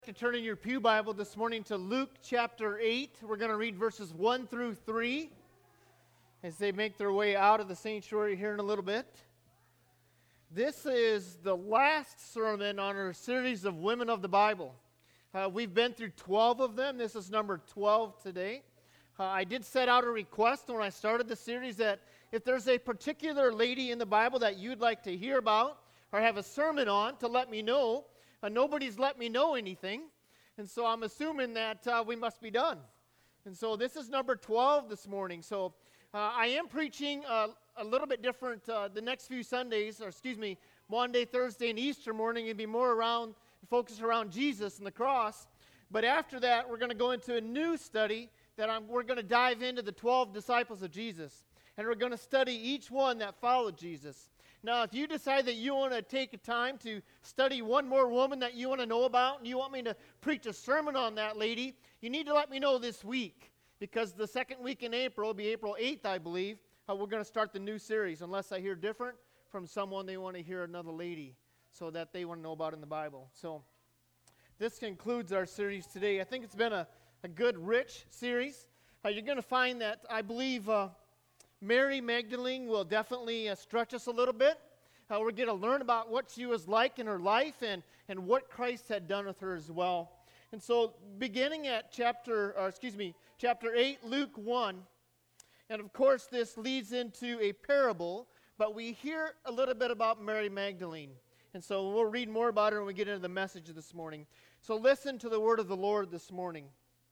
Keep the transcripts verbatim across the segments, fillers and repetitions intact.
To turn in your pew Bible this morning to Luke chapter eight. We're going to read verses one through three as they make their way out of the sanctuary here in a little bit. This is the last sermon on our series of Women of the Bible. Uh, we've been through twelve of them. This is number twelve today. Uh, I did set out a request when I started the series that if there's a particular lady in the Bible that you'd like to hear about or have a sermon on, to let me know. Uh, nobody's let me know anything, and so I'm assuming that uh, we must be done. And so this is number twelve this morning. So uh, I am preaching uh, a little bit different uh, the next few Sundays, or excuse me, Monday, Thursday, and Easter morning. It'll be more around, focused around Jesus and the cross. But after that, we're going to go into a new study that I'm, we're going to dive into the twelve disciples of Jesus, and we're going to study each one that followed Jesus. Now, if you decide that you want to take a time to study one more woman that you want to know about, and you want me to preach a sermon on that lady, you need to let me know this week, because the second week in April will be April eighth, I believe, uh, we're going to start the new series, unless I hear different from someone they want to hear another lady, so that they want to know about in the Bible. So, this concludes our series today. I think it's been a, a good, rich series. Uh, you're going to find that, I believe... Uh, Mary Magdalene will definitely uh, stretch us a little bit. Uh, we're going to learn about what she was like in her life and, and what Christ had done with her as well. And so beginning at chapter, or excuse me, chapter eight, Luke one, and of course this leads into a parable, but we hear a little bit about Mary Magdalene. And so we'll read more about her when we get into the message this morning. So listen to the word of the Lord this morning.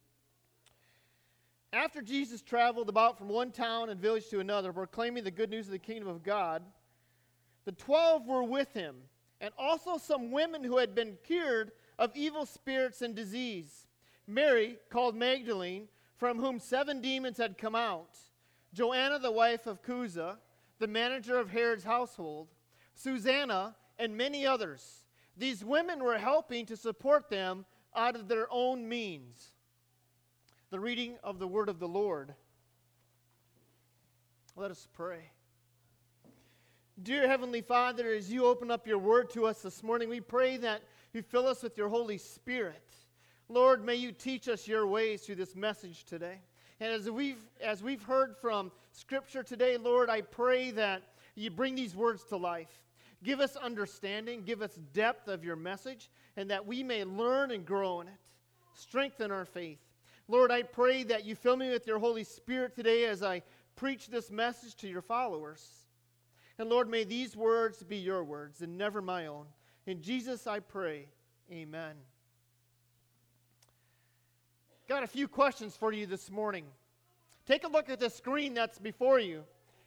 After Jesus traveled about from one town and village to another, proclaiming the good news of the kingdom of God, the twelve were with him, and also some women who had been cured of evil spirits and disease. Mary, called Magdalene, from whom seven demons had come out. Joanna, the wife of Chuza, the manager of Herod's household. Susanna, and many others. These women were helping to support them out of their own means. The reading of the word of the Lord. Let us pray. Dear Heavenly Father, as you open up your word to us this morning, we pray that you fill us with your Holy Spirit. Lord, may you teach us your ways through this message today. And as we've, as we've heard from Scripture today, Lord, I pray that you bring these words to life. Give us understanding, give us depth of your message, and that we may learn and grow in it. Strengthen our faith. Lord, I pray that you fill me with your Holy Spirit today as I preach this message to your followers. And Lord, may these words be your words and never my own. In Jesus I pray, amen. Got a few questions for you this morning. Take a look at the screen that's before you.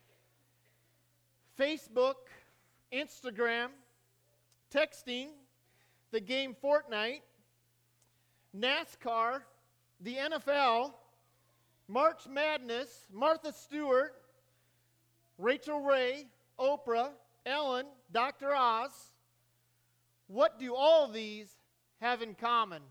Facebook, Instagram, texting, the game Fortnite, NASCAR, the N F L, March Madness, Martha Stewart, Rachel Ray, Oprah, Ellen, Doctor Oz. What do all these have in common?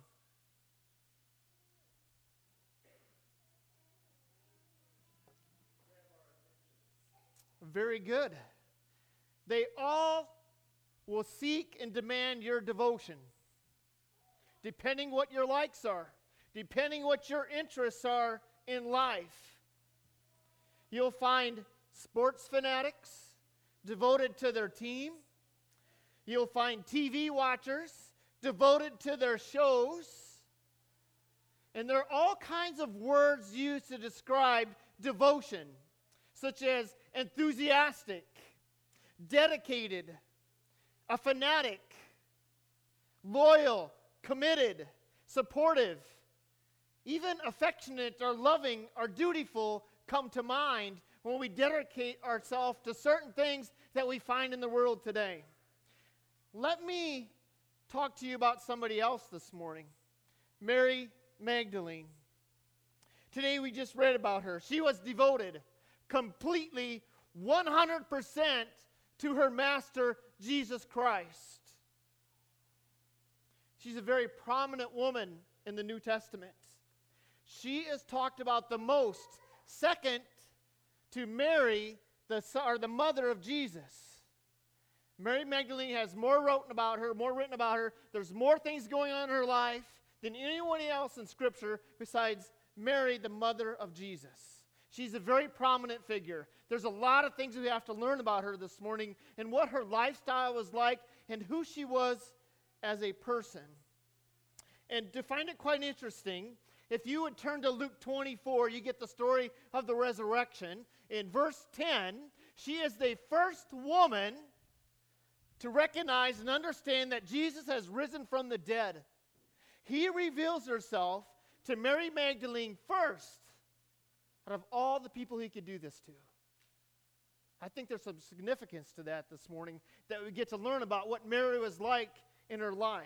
Very good. They all will seek and demand your devotion, depending what your likes are. Depending what your interests are in life. You'll find sports fanatics devoted to their team. You'll find T V watchers devoted to their shows. And there are all kinds of words used to describe devotion, such as enthusiastic, dedicated, a fanatic, loyal, committed, supportive. Even affectionate or loving or dutiful come to mind when we dedicate ourselves to certain things that we find in the world today. Let me talk to you about somebody else this morning. Mary Magdalene. Today we just read about her. She was devoted completely one hundred percent to her master, Jesus Christ. She's a very prominent woman in the New Testament. She is talked about the most, second to Mary, the, or the mother of Jesus. Mary Magdalene has more written about her, more written about her. There's more things going on in her life. than anyone else in Scripture besides Mary, the mother of Jesus. She's a very prominent figure. There's a lot of things we have to learn about her this morning and what her lifestyle was like and who she was as a person. And to find it quite interesting, if you would turn to Luke twenty-four, you get the story of the resurrection. In verse ten, she is the first woman to recognize and understand that Jesus has risen from the dead. He reveals herself to Mary Magdalene first out of all the people he could do this to. I think there's some significance to that this morning, that we get to learn about what Mary was like in her life.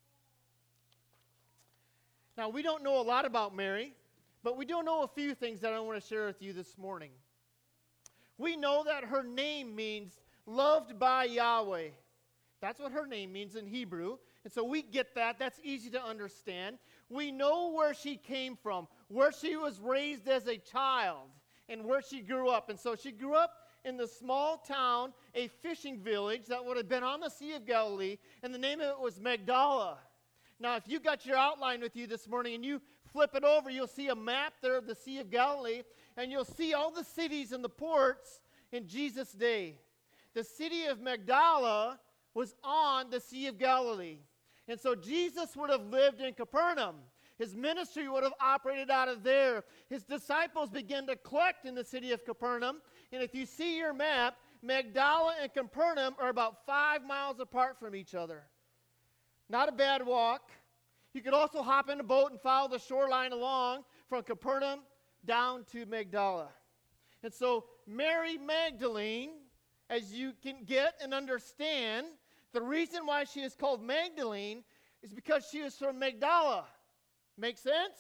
Now, we don't know a lot about Mary, but we do know a few things that I want to share with you this morning. We know that her name means loved by Yahweh. That's what her name means in Hebrew. And so we get that. That's easy to understand. We know where she came from, where she was raised as a child, and where she grew up. And so she grew up in the small town, a fishing village that would have been on the Sea of Galilee, and the name of it was Magdala. Now, if you got your outline with you this morning and you flip it over, you'll see a map there of the Sea of Galilee, and you'll see all the cities and the ports in Jesus' day. The city of Magdala was on the Sea of Galilee. And so Jesus would have lived in Capernaum. His ministry would have operated out of there. His disciples began to collect in the city of Capernaum. And if you see your map, Magdala and Capernaum are about five miles apart from each other. Not a bad walk. You could also hop in a boat and follow the shoreline along from Capernaum down to Magdala. And so Mary Magdalene, as you can get and understand, the reason why she is called Magdalene is because she is from Magdala. Make sense?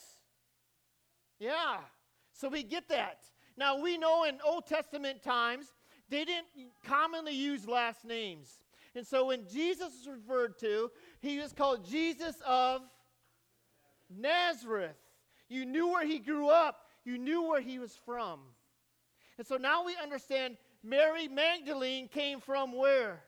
Yeah. So we get that. Now we know in Old Testament times, they didn't commonly use last names. And so when Jesus was referred to, he was called Jesus of Nazareth. You knew where he grew up. You knew where he was from. And so now we understand Mary Magdalene came from where?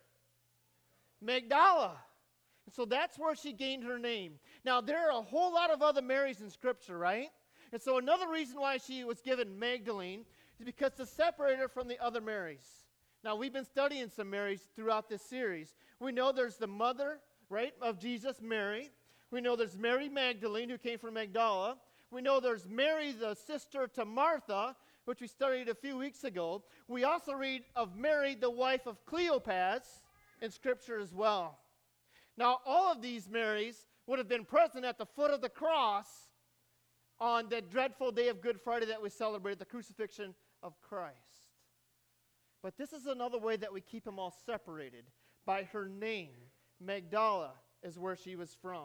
Magdala. And so that's where she gained her name. Now, there are a whole lot of other Marys in Scripture, right? And so another reason why she was given Magdalene is because to separate her from the other Marys. Now, we've been studying some Marys throughout this series. We know there's the mother, right, of Jesus, Mary. We know there's Mary Magdalene, who came from Magdala. We know there's Mary, the sister to Martha, which we studied a few weeks ago. We also read of Mary, the wife of Cleopas, in Scripture as well. Now, all of these Marys would have been present at the foot of the cross on that dreadful day of Good Friday that we celebrate, the crucifixion of Christ. But this is another way that we keep them all separated. By her name, Magdala is where she was from.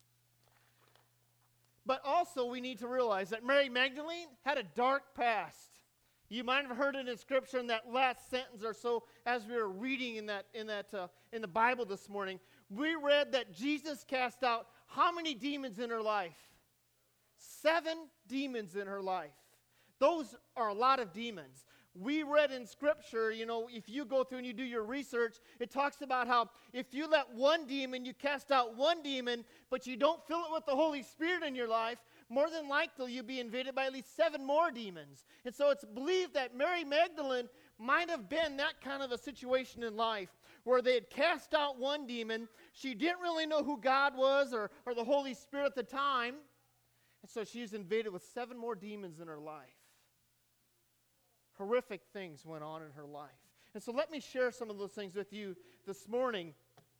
But also we need to realize that Mary Magdalene had a dark past. You might have heard it in Scripture in that last sentence or so as we were reading in that in that uh, in the Bible this morning. We read that Jesus cast out how many demons in her life? Seven demons in her life. Those are a lot of demons. We read in Scripture, you know, if you go through and you do your research, it talks about how if you let one demon, you cast out one demon, but you don't fill it with the Holy Spirit in your life, more than likely you'll be invaded by at least seven more demons. And so it's believed that Mary Magdalene might have been that kind of a situation in life where they had cast out one demon. She didn't really know who God was or, or the Holy Spirit at the time. And so she was invaded with seven more demons in her life. Horrific things went on in her life. And so let me share some of those things with you this morning.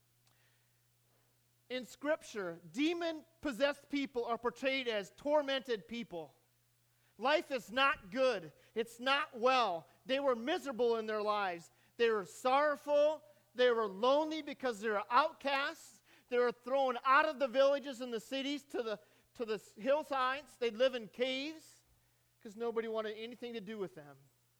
In Scripture, demon-possessed people are portrayed as tormented people. Life is not good. It's not well. They were miserable in their lives. They were sorrowful. They were lonely because they were outcasts. They were thrown out of the villages and the cities to the, to the hillsides. They'd live in caves because nobody wanted anything to do with them.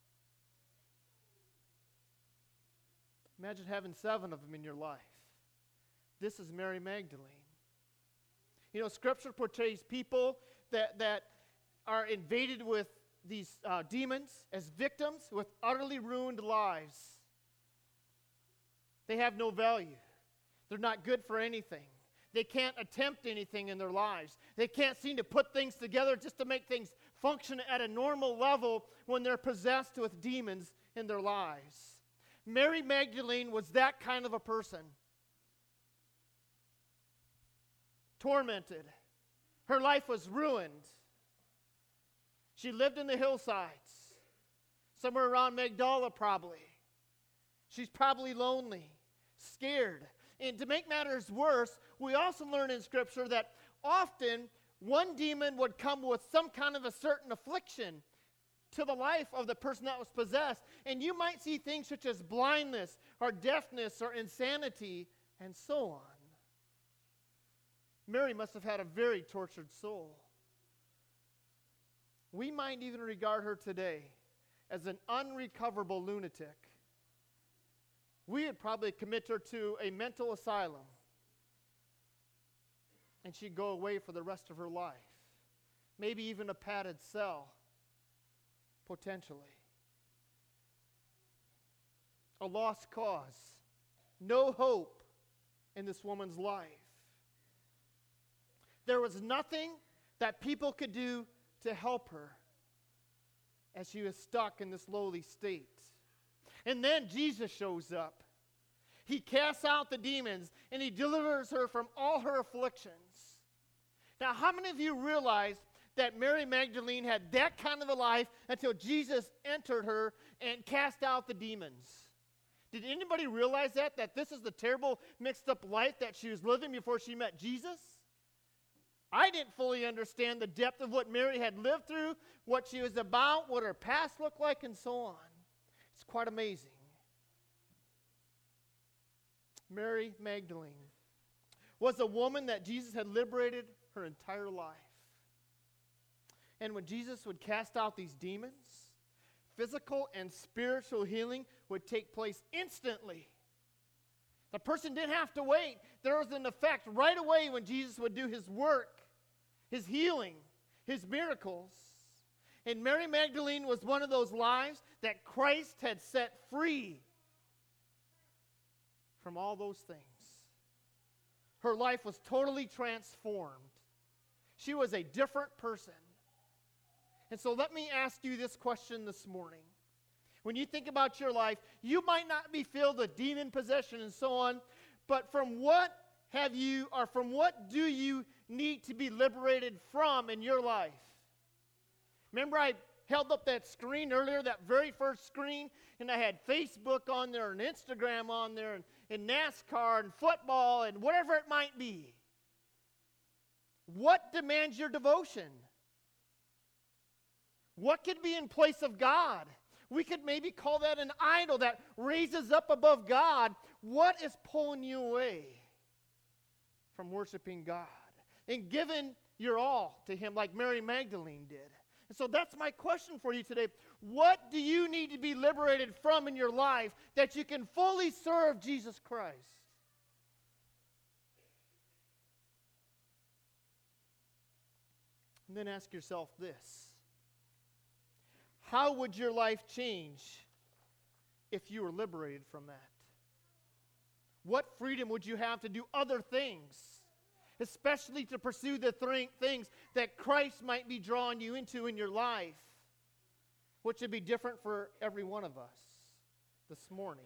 Imagine having seven of them in your life. This is Mary Magdalene. You know, Scripture portrays people that, that are invaded with these uh, demons as victims with utterly ruined lives. They have no value. They're not good for anything. They can't attempt anything in their lives. They can't seem to put things together just to make things function at a normal level when they're possessed with demons in their lives. Mary Magdalene was that kind of a person. Tormented. Her life was ruined. She lived in the hillsides, somewhere around Magdala probably. She's probably lonely, scared. And to make matters worse, we also learn in Scripture that often one demon would come with some kind of a certain affliction to the life of the person that was possessed. And you might see things such as blindness or deafness or insanity and so on. Mary must have had a very tortured soul. We might even regard her today as an unrecoverable lunatic. We would probably commit her to a mental asylum, and she'd go away for the rest of her life. Maybe even a padded cell, potentially. A lost cause. No hope in this woman's life. There was nothing that people could do to help her as she was stuck in this lowly state. And then Jesus shows up. He casts out the demons and he delivers her from all her afflictions. Now, how many of you realize that Mary Magdalene had that kind of a life until Jesus entered her and cast out the demons? Did anybody realize that? That this is the terrible mixed up life that she was living before she met Jesus? I didn't fully understand the depth of what Mary had lived through, what she was about, what her past looked like, and so on. It's quite amazing. Mary Magdalene was a woman that Jesus had liberated her entire life. And when Jesus would cast out these demons, physical and spiritual healing would take place instantly. The person didn't have to wait. There was an effect right away when Jesus would do his work, his healing, his miracles. And Mary Magdalene was one of those lives that Christ had set free from all those things. Her life was totally transformed. She was a different person. And so let me ask you this question this morning. When you think about your life, you might not be filled with demon possession and so on, but from what have you, or from what do you need to be liberated from in your life? Remember I held up that screen earlier, that very first screen, and I had Facebook on there and Instagram on there and, and NASCAR and football and whatever it might be. What demands your devotion? What could be in place of God? We could maybe call that an idol that raises up above God. What is pulling you away from worshiping God and giving your all to Him like Mary Magdalene did? And so that's my question for you today. What do you need to be liberated from in your life that you can fully serve Jesus Christ? And then ask yourself this. How would your life change if you were liberated from that? What freedom would you have to do other things, especially to pursue the th- things that Christ might be drawing you into in your life, which would be different for every one of us this morning?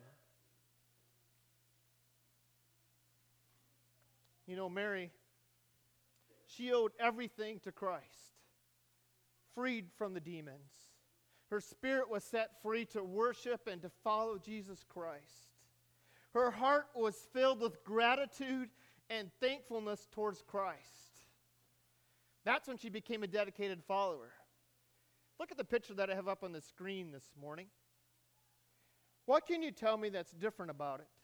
You know, Mary, she owed everything to Christ, freed from the demons. Her spirit was set free to worship and to follow Jesus Christ. Her heart was filled with gratitude and thankfulness towards Christ. That's when she became a dedicated follower. Look at the picture that I have up on the screen this morning. What can you tell me that's different about it?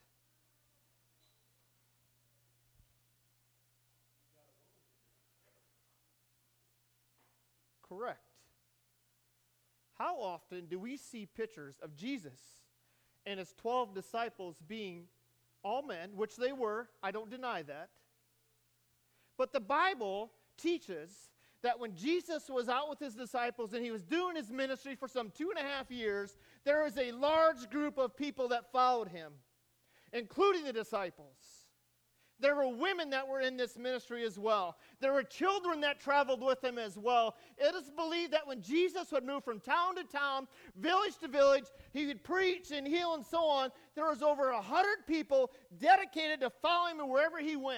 Correct. How often do we see pictures of Jesus and his twelve disciples being all men, which they were, I don't deny that. But the Bible teaches that when Jesus was out with his disciples and he was doing his ministry for some two and a half years, there was a large group of people that followed him, including the disciples. There were women that were in this ministry as well. There were children that traveled with him as well. It is believed that when Jesus would move from town to town, village to village, he would preach and heal and so on. There was over a hundred people dedicated to following him wherever he went.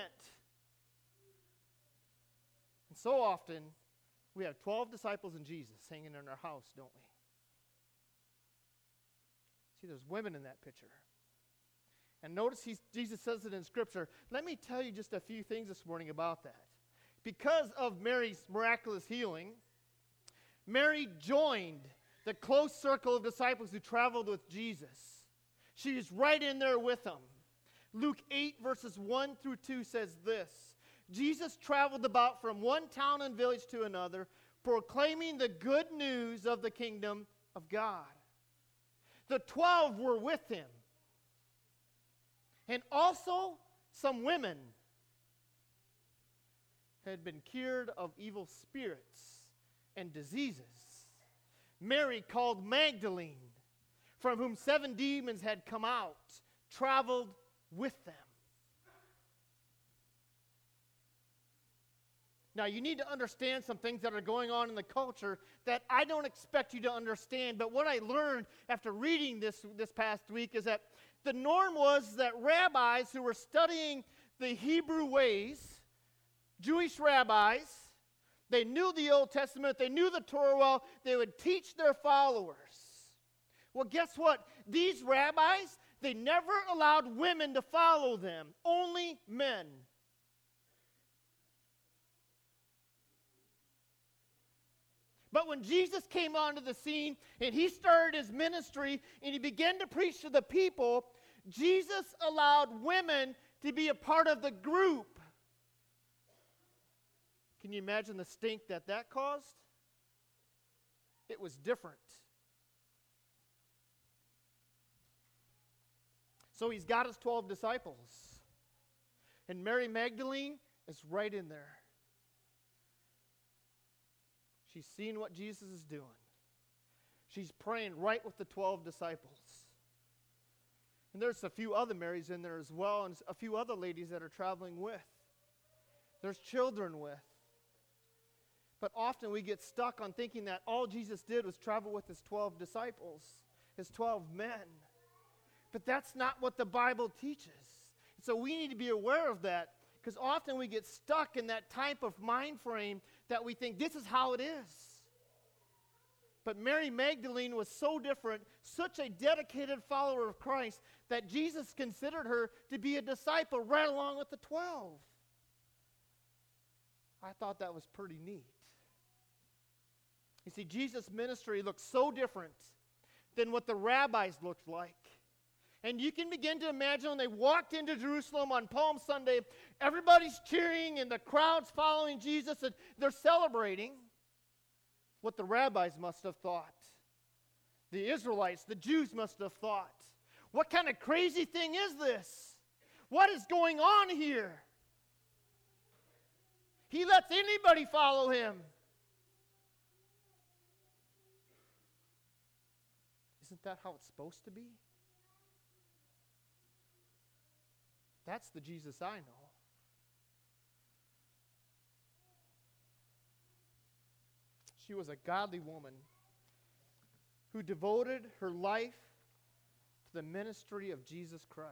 And so often, we have twelve disciples and Jesus hanging in our house, don't we? See, there's women in that picture. And notice he's, Jesus says it in Scripture. Let me tell you just a few things this morning about that. Because of Mary's miraculous healing, Mary joined the close circle of disciples who traveled with Jesus. She is right in there with them. Luke eight, verses one through two says this. Jesus traveled about from one town and village to another, proclaiming the good news of the kingdom of God. The twelve were with him. And also some women had been cured of evil spirits and diseases. Mary, called Magdalene, from whom seven demons had come out, traveled with them. Now, you need to understand some things that are going on in the culture that I don't expect you to understand. But what I learned after reading this this past week is that the norm was that rabbis who were studying the Hebrew ways, Jewish rabbis, they knew the Old Testament, they knew the Torah well, they would teach their followers. Well, guess what? These rabbis, they never allowed women to follow them, only men. But when Jesus came onto the scene and he started his ministry and he began to preach to the people, Jesus allowed women to be a part of the group. Can you imagine the stink that that caused? It was different. So he's got his twelve disciples. And Mary Magdalene is right in there. She's seen what Jesus is doing. She's praying right with the twelve disciples. And there's a few other Marys in there as well, and a few other ladies that are traveling with. There's children with. But often we get stuck on thinking that all Jesus did was travel with his twelve disciples, his twelve men. But that's not what the Bible teaches. So we need to be aware of that, because often we get stuck in that type of mind frame that we think this is how it is. But Mary Magdalene was so different, such a dedicated follower of Christ, that Jesus considered her to be a disciple right along with the twelve. I thought that was pretty neat. You see, Jesus' ministry looked so different than what the rabbis looked like. And you can begin to imagine when they walked into Jerusalem on Palm Sunday, everybody's cheering and the crowd's following Jesus and they're celebrating what the rabbis must have thought. The Israelites, the Jews must have thought. What kind of crazy thing is this? What is going on here? He lets anybody follow him. Isn't that how it's supposed to be? That's the Jesus I know. She was a godly woman who devoted her life to the ministry of Jesus Christ.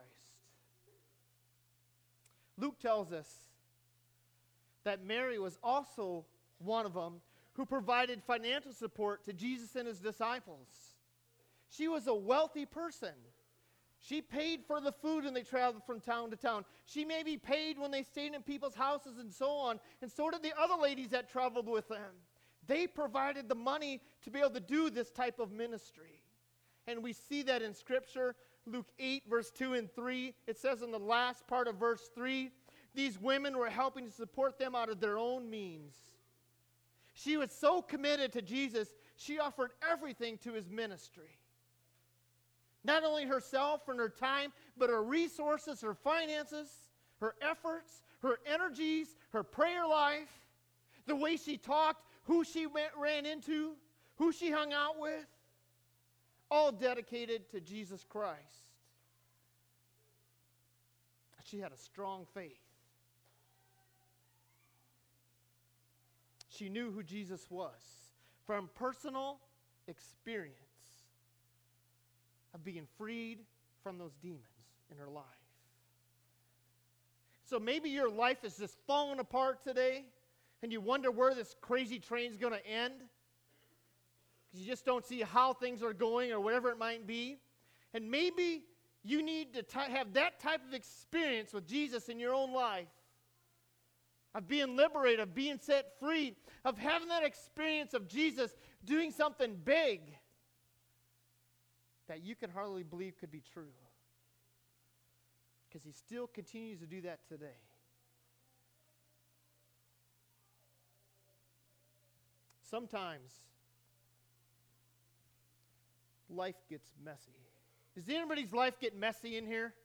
Luke tells us that Mary was also one of them who provided financial support to Jesus and his disciples. She was a wealthy person. She paid for the food when they traveled from town to town. She maybe paid when they stayed in people's houses and so on. And so did the other ladies that traveled with them. They provided the money to be able to do this type of ministry. And we see that in Scripture. Luke eight, verse two and three. It says in the last part of verse three, these women were helping to support them out of their own means. She was so committed to Jesus, she offered everything to his ministry. Not only herself and her time, but her resources, her finances, her efforts, her energies, her prayer life, the way she talked, who she went, ran into, who she hung out with, all dedicated to Jesus Christ. She had a strong faith. She knew who Jesus was from personal experience of being freed from those demons in her life. So maybe your life is just falling apart today, and you wonder where this crazy train's going to end, because you just don't see how things are going or whatever it might be. And maybe you need to t- have that type of experience with Jesus in your own life, of being liberated, of being set free, of having that experience of Jesus doing something big that you can hardly believe could be true. Because he still continues to do that today. Sometimes life gets messy. Does anybody's life get messy in here?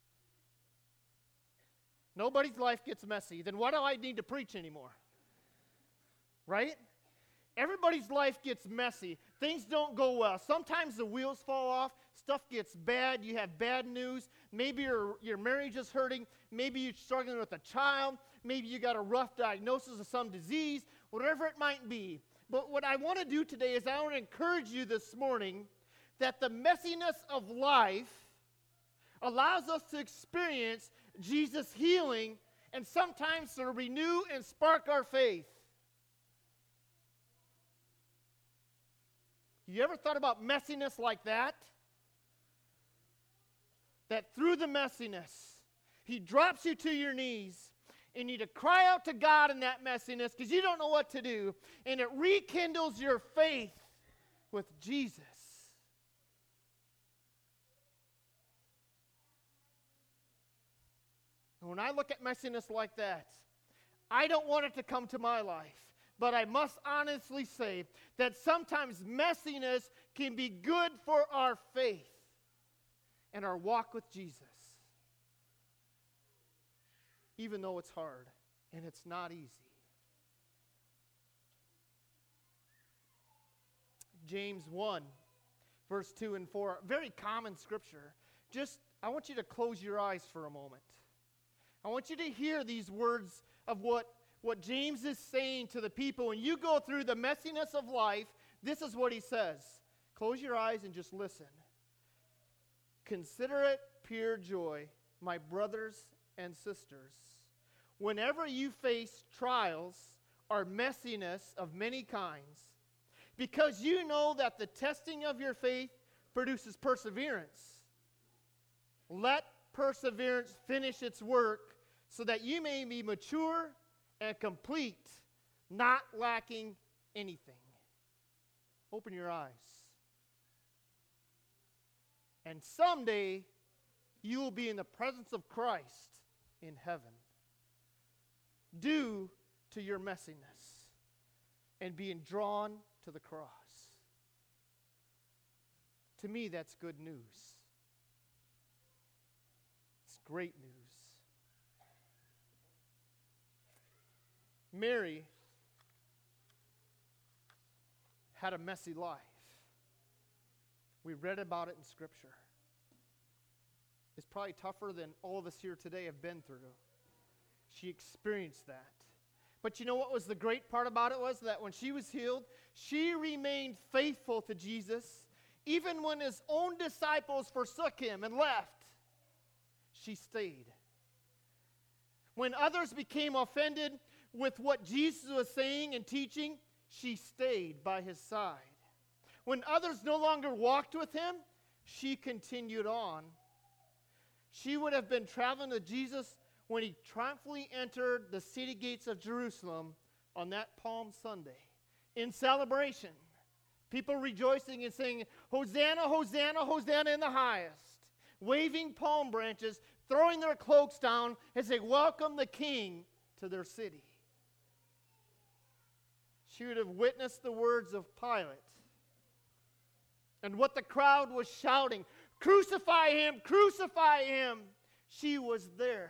Nobody's life gets messy. Then why do I need to preach anymore? Right? Everybody's life gets messy. Things don't go well. Sometimes the wheels fall off. Stuff gets bad. You have bad news. Maybe your, your marriage is hurting. Maybe you're struggling with a child. Maybe you got a rough diagnosis of some disease. Whatever it might be. But what I want to do today is I want to encourage you this morning that the messiness of life allows us to experience Jesus' healing and sometimes to renew and spark our faith. You ever thought about messiness like that? That through the messiness, he drops you to your knees, and you need to cry out to God in that messiness because you don't know what to do, and it rekindles your faith with Jesus. And when I look at messiness like that, I don't want it to come to my life. But I must honestly say that sometimes messiness can be good for our faith and our walk with Jesus. Even though it's hard and it's not easy. James one, verse two and four, very common scripture. Just, I want you to close your eyes for a moment. I want you to hear these words of what What James is saying to the people. When you go through the messiness of life, this is what he says. Close your eyes and just listen. Consider it pure joy, my brothers and sisters, whenever you face trials or messiness of many kinds, because you know that the testing of your faith produces perseverance. Let perseverance finish its work so that you may be mature and complete, not lacking anything. Open your eyes. And someday, you will be in the presence of Christ in heaven, due to your messiness and being drawn to the cross. To me, that's good news. It's great news. Mary had a messy life. We read about it in Scripture. It's probably tougher than all of us here today have been through. She experienced that. But you know what was the great part about it was that when she was healed, she remained faithful to Jesus, even when his own disciples forsook him and left. She stayed. When others became offended with what Jesus was saying and teaching, she stayed by his side. When others no longer walked with him, she continued on. She would have been traveling with Jesus when he triumphantly entered the city gates of Jerusalem on that Palm Sunday in celebration. People rejoicing and saying, Hosanna, Hosanna, Hosanna in the highest, waving palm branches, throwing their cloaks down as they welcome the king to their city. She would have witnessed the words of Pilate and what the crowd was shouting, crucify him, crucify him. She was there.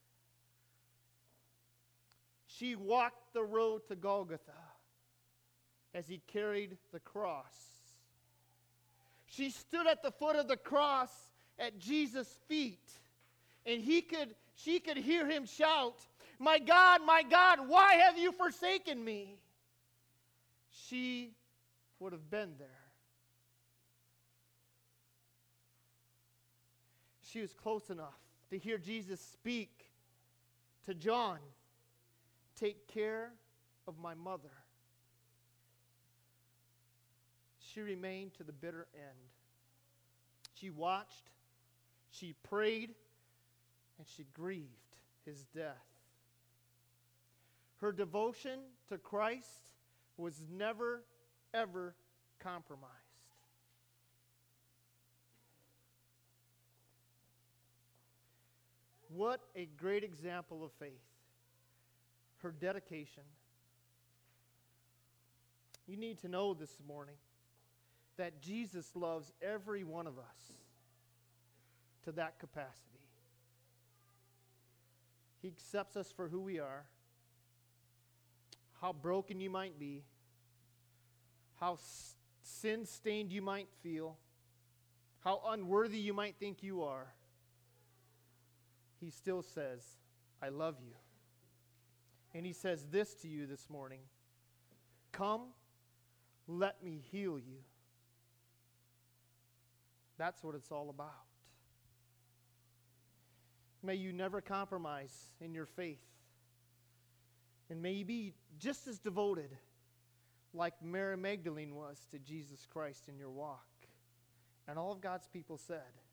She walked the road to Golgotha as he carried the cross. She stood at the foot of the cross at Jesus' feet, and he could, she could hear him shout, my God, my God, why have you forsaken me? she would have been there. She was close enough to hear Jesus speak to John, "Take care of my mother." She remained to the bitter end. She watched, she prayed, and she grieved his death. Her devotion to Christ was never, ever compromised. What a great example of faith. Her dedication. You need to know this morning that Jesus loves every one of us to that capacity. He accepts us for who we are, how broken you might be, how sin-stained you might feel, how unworthy you might think you are. He still says, "I love you." And he says this to you this morning: "Come, let me heal you." That's what it's all about. May you never compromise in your faith. And may you be just as devoted like Mary Magdalene was to Jesus Christ in your walk. And all of God's people said,